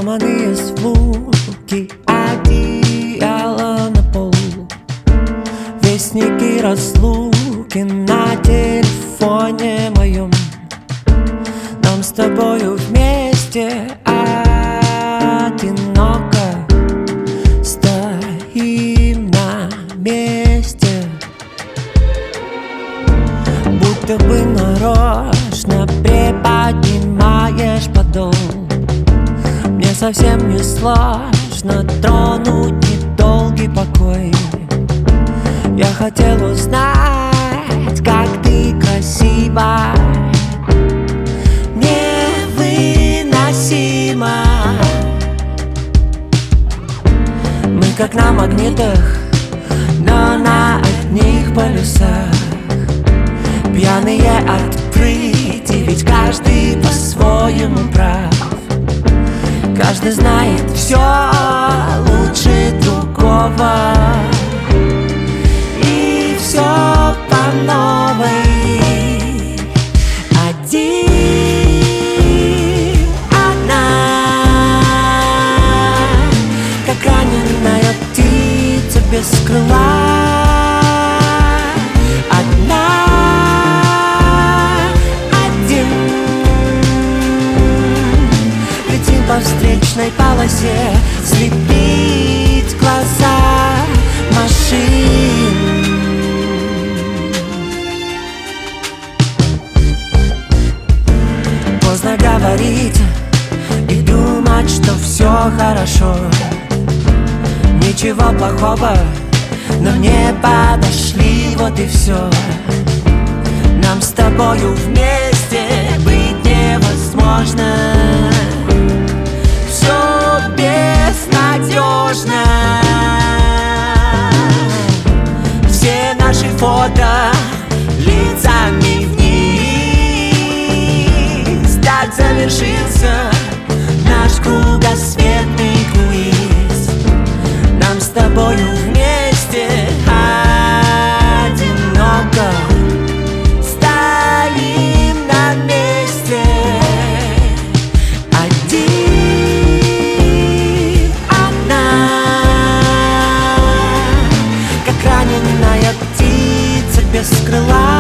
Ломаные звуки, одеяло на полу, вестники разлуки на телефоне моем. Нам с тобою вместе одиноко стоим на месте, будто бы нарочно приподнимаешь подол. Мне совсем не сложно тронуть недолгий покой. Я хотел узнать, как ты красива, невыносимо. Мы как на магнитах, но на одних полюсах, пьяные открытий, ведь каждый по-своему прав. Каждый знает все лучше другого, и все по новой. Один, одна, как раненая птица без крыла. Одна, один, летим по встречной полосе, слепить глаза машин. Поздно говорить и думать, что все хорошо. Ничего плохого, но не подошли, вот и все. Нам с тобою вместе быть невозможно. Все безнадежно. Все наши фото лицами вниз. Так завершился наш кругосветный круиз. Нам с тобою вместе одиноко стоим на месте. Один, одна, как раненая птица без крыла.